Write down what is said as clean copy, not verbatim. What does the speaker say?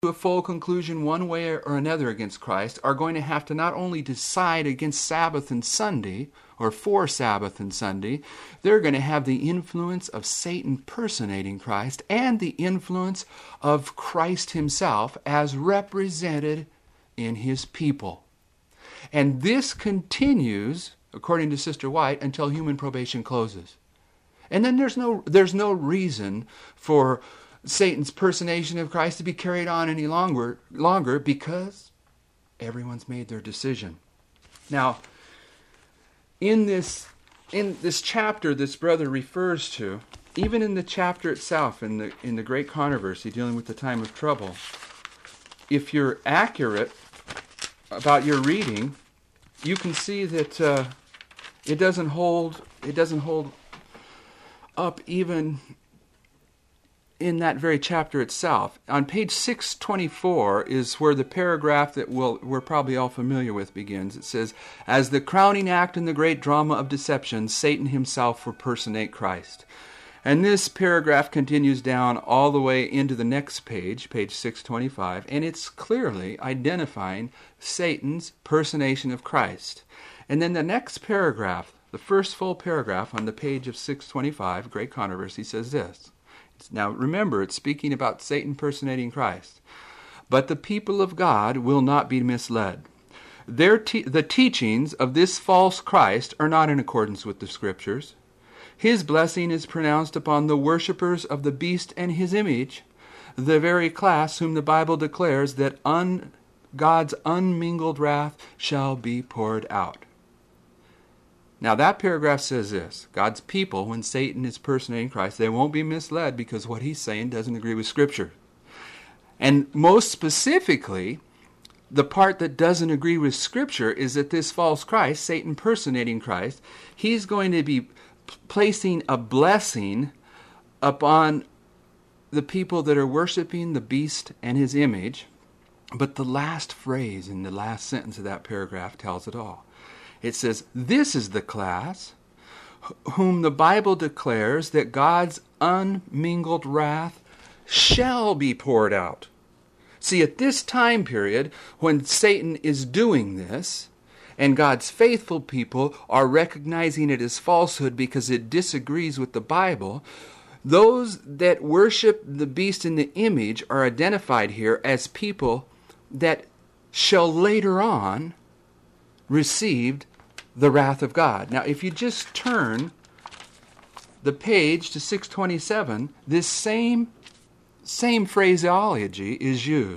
a full conclusion one way or another against Christ are going to have to not only decide against Sabbath and Sunday, or for Sabbath and Sunday, they're going to have the influence of Satan personating Christ and the influence of Christ himself as represented in his people. And this continues, according to Sister White, until human probation closes. And then there's no reason for Satan's personation of Christ to be carried on any longer because everyone's made their decision. Now, in this chapter this brother refers to, even in the chapter itself, in the Great Controversy dealing with the time of trouble, if you're accurate about your reading, you can see that it doesn't hold up even in that very chapter itself. On page 624 is where the paragraph that we're probably all familiar with begins. It says, "As the crowning act in the great drama of deception, Satan himself will personate Christ." And this paragraph continues down all the way into the next page, page 625, and it's clearly identifying Satan's personation of Christ. And then the next paragraph, the first full paragraph on the page of 625, Great Controversy, says this. Now remember, it's speaking about Satan personating Christ. "But the people of God will not be misled. The teachings of this false Christ are not in accordance with the Scriptures. His blessing is pronounced upon the worshippers of the beast and his image, the very class whom the Bible declares that God's unmingled wrath shall be poured out." Now that paragraph says this: God's people, when Satan is personating Christ, they won't be misled because what he's saying doesn't agree with Scripture. And most specifically, the part that doesn't agree with Scripture is that this false Christ, Satan personating Christ, he's going to be placing a blessing upon the people that are worshiping the beast and his image. But the last phrase in the last sentence of that paragraph tells it all. It says, "This is the class whom the Bible declares that God's unmingled wrath shall be poured out." See, at this time period, when Satan is doing this, and God's faithful people are recognizing it as falsehood because it disagrees with the Bible, those that worship the beast in the image are identified here as people that shall later on receive the wrath of God. Now, if you just turn the page to 627, this same phraseology is used.